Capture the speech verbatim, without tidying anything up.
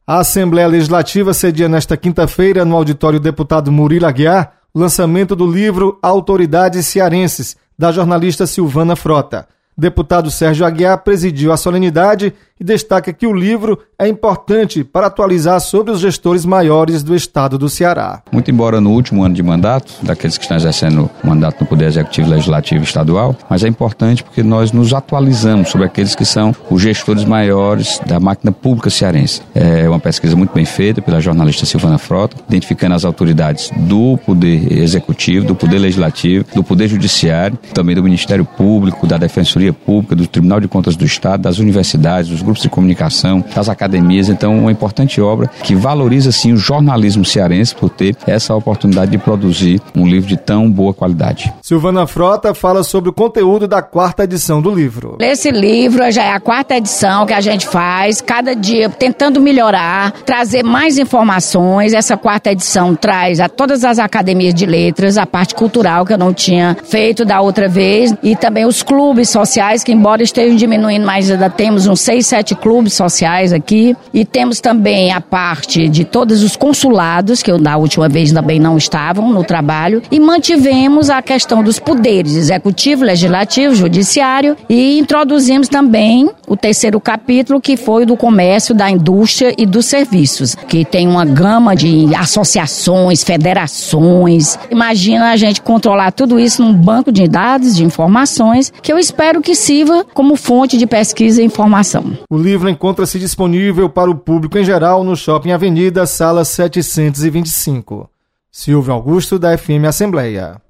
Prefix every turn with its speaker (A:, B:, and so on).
A: A Assembleia Legislativa cedia nesta quinta-feira, no auditório deputado Murilo Aguiar, o lançamento do livro Autoridades Cearenses, da jornalista Silvana Frota. Deputado Sérgio Aguiar presidiu a solenidade e destaca que o livro é importante para atualizar sobre os gestores maiores do estado do Ceará.
B: Muito embora no último ano de mandato, daqueles que estão exercendo o mandato no Poder Executivo, Legislativo e Estadual, mas é importante porque nós nos atualizamos sobre aqueles que são os gestores maiores da máquina pública cearense. É uma pesquisa muito bem feita pela jornalista Silvana Frota, identificando as autoridades do Poder Executivo, do Poder Legislativo, do Poder Judiciário, também do Ministério Público, da Defensoria Pública, do Tribunal de Contas do Estado, das universidades, dos grupos de comunicação, das academias. Então, uma importante obra que valoriza, sim, o jornalismo cearense por ter essa oportunidade de produzir um livro de tão boa qualidade.
A: Silvana Frota fala sobre o conteúdo da quarta edição do livro.
C: Esse livro já é a quarta edição que a gente faz, cada dia tentando melhorar, trazer mais informações. Essa quarta edição traz a todas as academias de letras, a parte cultural que eu não tinha feito da outra vez, e também os clubes sociais, que embora estejam diminuindo, mas ainda temos uns seis, sete clubes sociais aqui, e temos também a parte de todos os consulados, que eu da última vez também não estavam no trabalho, e mantivemos a questão dos poderes executivo, legislativo, judiciário, e introduzimos também o terceiro capítulo, que foi do comércio, da indústria e dos serviços, que tem uma gama de associações, federações. Imagina a gente controlar tudo isso num banco de dados, de informações, que eu espero que sirva como fonte de pesquisa e informação.
A: O livro encontra-se disponível para o público em geral no Shopping Avenida, sala setecentos e vinte e cinco. Silvio Augusto, da F M Assembleia.